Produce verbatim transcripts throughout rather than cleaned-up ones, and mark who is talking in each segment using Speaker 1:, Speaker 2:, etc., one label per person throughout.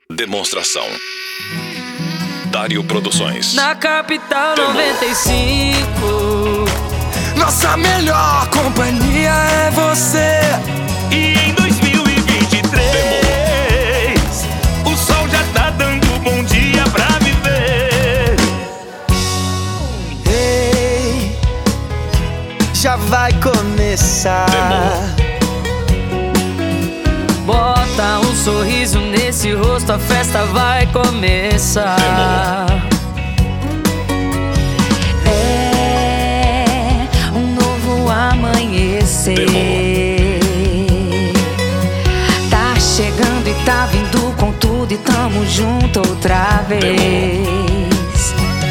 Speaker 1: Demonstração. Dário Produções.
Speaker 2: Na capital
Speaker 1: Demo.
Speaker 2: noventa e cinco.
Speaker 3: Nossa melhor companhia é você.
Speaker 4: E em dois mil e vinte e três Demo. O sol já tá dando bom dia pra viver.
Speaker 3: Ei, já vai começar.
Speaker 1: Demo.
Speaker 2: Bota um sorriso nesse rosto, a festa vai começar.
Speaker 5: É um novo amanhecer.
Speaker 1: Demo.
Speaker 5: Tá chegando e tá vindo com tudo e tamo junto outra vez.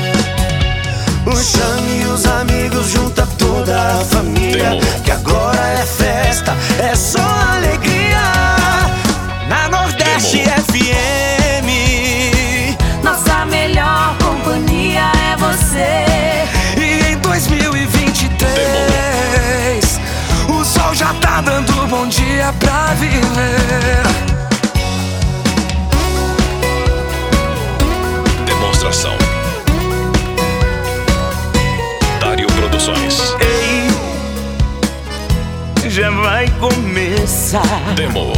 Speaker 3: Chame os amigos, junta toda a família.
Speaker 1: Demo.
Speaker 3: Que agora é festa, é só alegria. Na Nordeste
Speaker 1: Demo.
Speaker 3: F M,
Speaker 5: Nossa melhor companhia é você.
Speaker 3: e em dois mil e vinte e três o sol já tá dando bom dia pra viver.
Speaker 1: Demonstração. Dário Produções.
Speaker 4: Ei, já vai começar.
Speaker 1: Demo.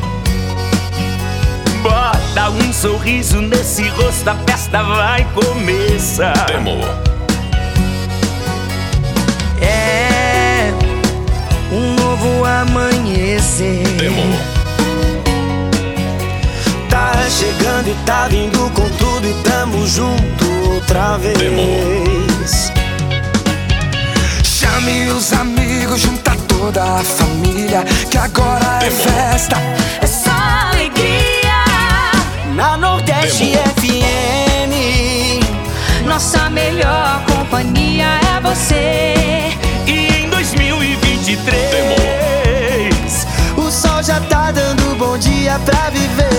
Speaker 4: Bota um sorriso nesse rosto, a festa vai começar.
Speaker 1: Demo.
Speaker 3: É um novo amanhecer.
Speaker 1: Demo.
Speaker 3: Tá chegando e tá vindo com tudo e tamo junto outra vez.
Speaker 1: Demo.
Speaker 3: Chame os amigos, junta toda a família. Que agora é
Speaker 1: Demo.
Speaker 3: festa,
Speaker 5: É só alegria.
Speaker 3: na Nordeste
Speaker 1: Demo.
Speaker 3: F M.
Speaker 5: Nossa melhor companhia é você.
Speaker 4: E em dois mil e vinte e três
Speaker 1: Demo.
Speaker 3: O sol já tá dando bom dia pra viver.